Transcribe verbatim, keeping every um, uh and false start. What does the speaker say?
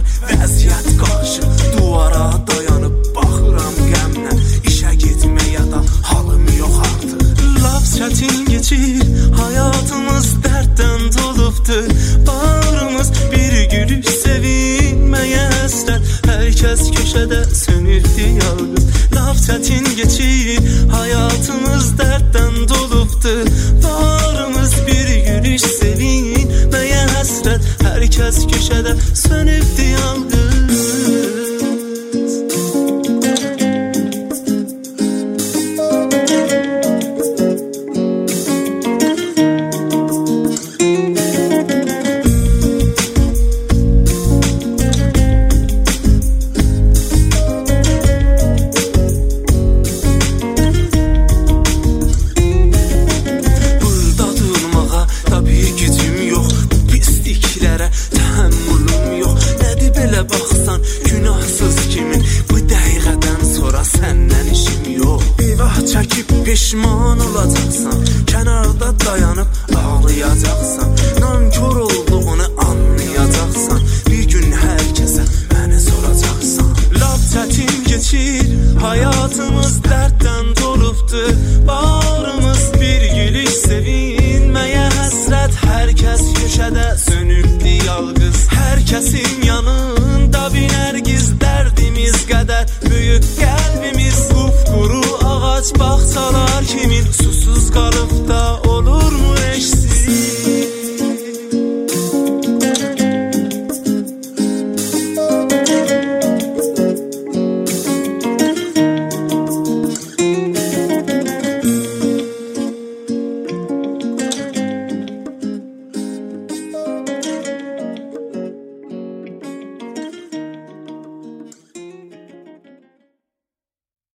var vəziyyət qarşı. Duvara dayanıb baxıram qəmlə, işə getməyə də halım yox artıq. Laf çətin keçir, hayatımız dərddən dolubdur. Bağrımız bir gülüş, sevinməyə həsrət. Hər kəs köşədə sönürdü yalqız. Laf çətin keçir, hayatımız dərddən dolubdur. Bağrımız bir gülüş, sevinməyə həsrət. Hər kəs köşədə sönürdü yalqız. Pişman olacaqsan, kənarda dayanıb ağlayacaqsan. Nankor olduğunu anlayacaqsan, bir gün hər kəsə məni soracaqsan. Laf çətin keçir, hayatımız dərddən dolubdur. Bağrımız bir gülüş, sevinməyə həsrət. Hər kəs köşədə sönübdü yalqız. Hər kəsin